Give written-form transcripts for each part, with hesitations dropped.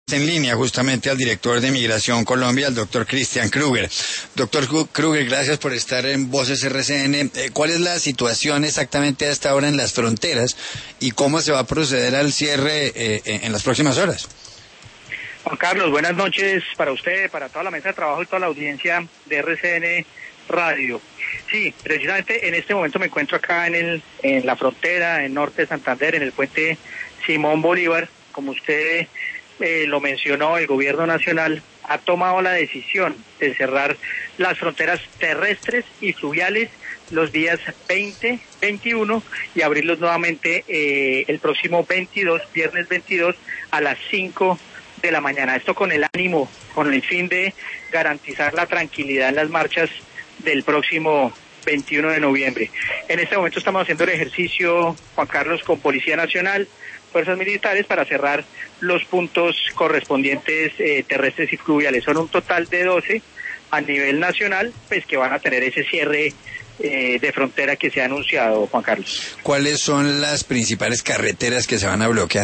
En línea justamente al director de Migración Colombia, el doctor Christian Kruger. Doctor Kruger, gracias por estar en Voces RCN. ¿Cuál es la situación exactamente a esta hora en las fronteras y cómo se va a proceder al cierre en las próximas horas? Juan Carlos, buenas noches para usted, para toda la mesa de trabajo y toda la audiencia de RCN Radio. Sí, precisamente en este momento me encuentro acá en la frontera, en norte de Santander, en el puente Simón Bolívar. Como usted lo mencionó, el gobierno nacional ha tomado la decisión de cerrar las fronteras terrestres y fluviales los días 20, 21 y abrirlos nuevamente el próximo 22, viernes 22 a las 5 de la mañana. Esto con el ánimo, con el fin de garantizar la tranquilidad en las marchas del próximo 21 de noviembre. En este momento estamos haciendo el ejercicio, Juan Carlos, con Policía Nacional, fuerzas militares para cerrar los puntos correspondientes terrestres y fluviales. Son un total de 12 a nivel nacional, pues que van a tener ese cierre de frontera que se ha anunciado, Juan Carlos. ¿Cuáles son las principales carreteras que se van a bloquear?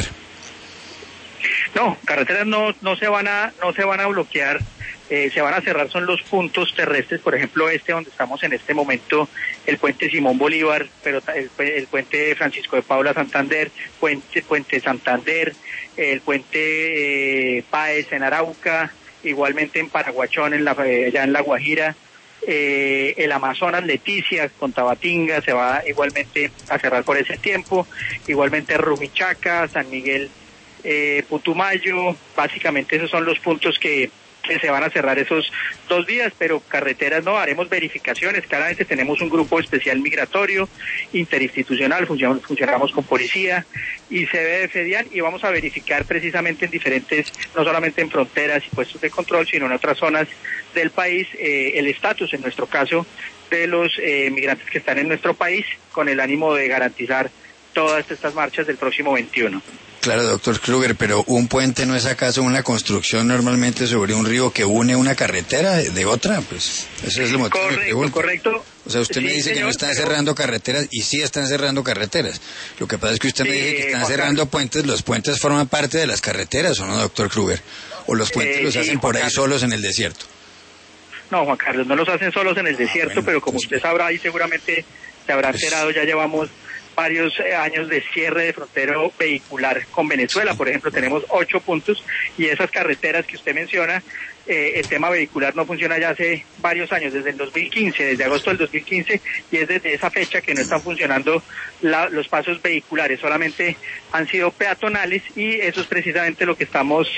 No, carreteras no se van a bloquear. Se van a cerrar son los puntos terrestres, por ejemplo donde estamos en este momento, el puente Simón Bolívar, pero el puente Francisco de Paula Santander, puente Santander, el puente Páez en Arauca, igualmente en Paraguachón, allá en La Guajira, el Amazonas Leticia con Tabatinga se va igualmente a cerrar por ese tiempo, igualmente Rumichaca, San Miguel, Putumayo. Básicamente esos son los puntos que se van a cerrar esos 2 días, pero carreteras no, haremos verificaciones. Claramente tenemos un grupo especial migratorio, interinstitucional, funcionamos con policía y CBF y vamos a verificar precisamente en diferentes, no solamente en fronteras y puestos de control, sino en otras zonas del país, el estatus, en nuestro caso, de los migrantes que están en nuestro país, con el ánimo de garantizar todas estas marchas del próximo 21. Claro, doctor Kruger, pero ¿un puente no es acaso una construcción normalmente sobre un río que une una carretera de otra? Pues ese es el motivo. Correcto. O sea, usted me dice que no están cerrando carreteras, y sí están cerrando carreteras. Lo que pasa es que usted me dice que están cerrando puentes. ¿Los puentes forman parte de las carreteras o no, doctor Kruger? ¿O los puentes los hacen por ahí solos en el desierto? No, Juan Carlos, no los hacen solos en el desierto, bueno, pero como usted sabrá y seguramente se habrá enterado, ya llevamos varios años de cierre de frontera vehicular con Venezuela. Por ejemplo, tenemos 8 puntos y esas carreteras que usted menciona, el tema vehicular no funciona ya hace varios años, desde el 2015, desde agosto del 2015, y es desde esa fecha que no están funcionando los pasos vehiculares, solamente han sido peatonales, y eso es precisamente lo que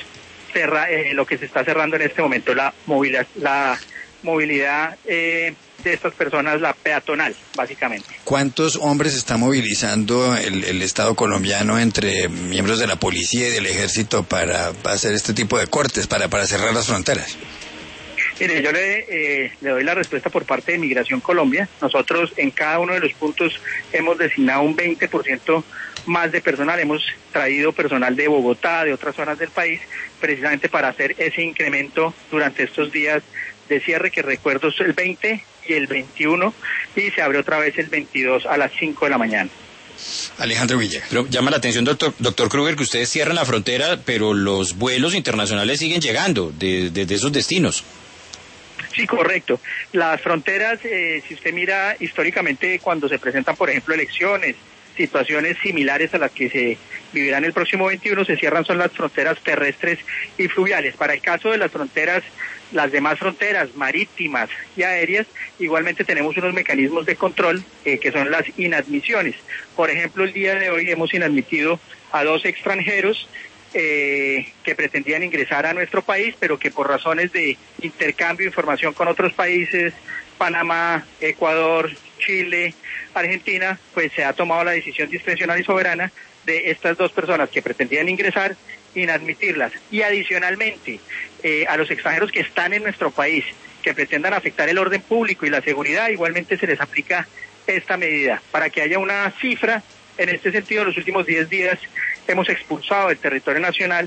lo que se está cerrando en este momento, la movilidad de estas personas, la peatonal, básicamente. ¿Cuántos hombres está movilizando el Estado colombiano entre miembros de la policía y del ejército para hacer este tipo de cortes, para cerrar las fronteras? Mire, yo le doy la respuesta por parte de Migración Colombia. Nosotros en cada uno de los puntos hemos designado un 20% más de personal. Hemos traído personal de Bogotá, de otras zonas del país, precisamente para hacer ese incremento durante estos días de cierre, que recuerdo es el 20 y el 21, y se abre otra vez el 22 a las 5 de la mañana. Alejandro Villegas. Pero llama la atención, doctor Kruger, que ustedes cierran la frontera, pero los vuelos internacionales siguen llegando desde esos destinos. Sí, correcto. Las fronteras, si usted mira históricamente, cuando se presentan, por ejemplo, elecciones, situaciones similares a las que se vivirán el próximo 21, se cierran son las fronteras terrestres y fluviales. Para el caso de las fronteras, las demás fronteras marítimas y aéreas, igualmente tenemos unos mecanismos de control que son las inadmisiones. Por ejemplo, el día de hoy hemos inadmitido a 2 extranjeros que pretendían ingresar a nuestro país, pero que por razones de intercambio de información con otros países, Panamá, Ecuador, Chile, Argentina, pues se ha tomado la decisión discrecional y soberana de estas 2 personas que pretendían ingresar, inadmitirlas. Y adicionalmente, a los extranjeros que están en nuestro país, que pretendan afectar el orden público y la seguridad, igualmente se les aplica esta medida. Para que haya una cifra, en este sentido, en los últimos 10 días hemos expulsado del territorio nacional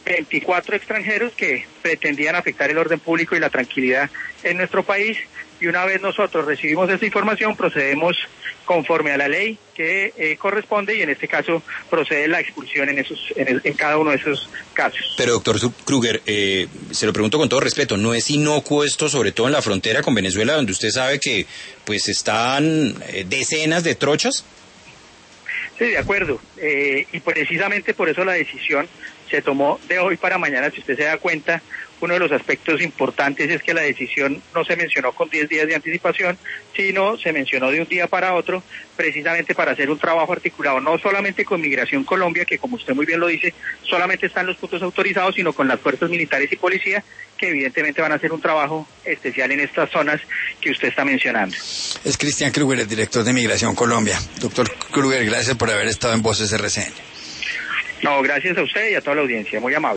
24 extranjeros que pretendían afectar el orden público y la tranquilidad en nuestro país, y una vez nosotros recibimos esa información procedemos conforme a la ley que corresponde, y en este caso procede la expulsión en cada uno de esos casos. Pero doctor Kruger, se lo pregunto con todo respeto, ¿no es inocuo esto, sobre todo en la frontera con Venezuela, donde usted sabe que pues están decenas de trochas? Sí, de acuerdo, y precisamente por eso la decisión se tomó de hoy para mañana. Si usted se da cuenta, uno de los aspectos importantes es que la decisión no se mencionó con 10 días de anticipación, sino se mencionó de un día para otro, precisamente para hacer un trabajo articulado, no solamente con Migración Colombia, que como usted muy bien lo dice, solamente están los puntos autorizados, sino con las fuerzas militares y policía, que evidentemente van a hacer un trabajo especial en estas zonas que usted está mencionando. Es Cristian Kruger, el director de Migración Colombia. Doctor Kruger, gracias por haber estado en Voces RCN. No, gracias a usted y a toda la audiencia, muy amable.